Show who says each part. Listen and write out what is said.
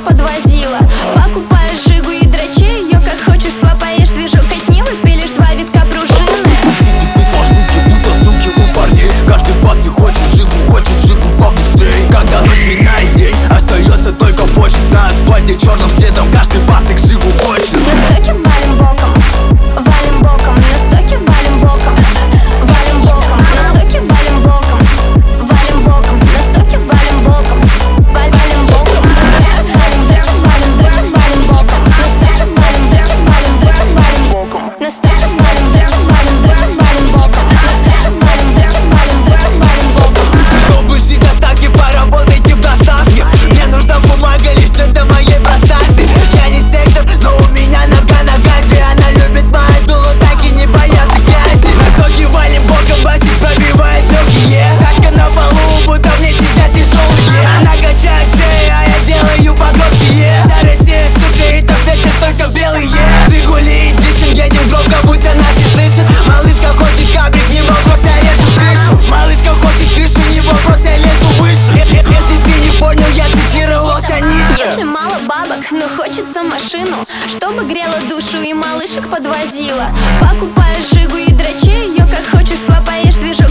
Speaker 1: подвозила. Покупаешь жигу и дрочи ее как хочешь, свапаешь движок от Нивы, пилишь 2 витка пружины.
Speaker 2: Штуки, будто стуки у парней. Каждый пацан хочет жигу побыстрей. Когда ночь минает день, остается только почек. На асфальте черным следом каждый пацик жигу хочет.
Speaker 1: На стоке валим боком, на стоке валим боком, на стоке валим боком, на стоке валим боком, валим боком, на стоке валим боком, на стоке валим боком, на стоке валим боком.
Speaker 2: Чтобы жить на стаке, поработайте в доставке. Мне нужна бумага, лишь это моей простаты. Я не сектор, но у меня нога на газе. Она любит мою дулу, так и не боятся грязи. На стоке валим боком, басик пробивает легкие. Тачка на полу, будто в ней сидят тяжелые. Она качает шею, а я делаю погромче. На России, сука, и топ-10 только белые. Жигули дышим, едем громко, будто нас не слышит. Малышка хочет кабрик, не вопрос, я режу крышу. Малышка хочет крышу, не вопрос, я лезу выше. Если ты не понял, я цитировался ниже.
Speaker 1: Если мало бабок, но хочется машину, чтобы грела душу и малышек подвозила. Покупаешь жигу и дрочи ее как хочешь, свапаешь движок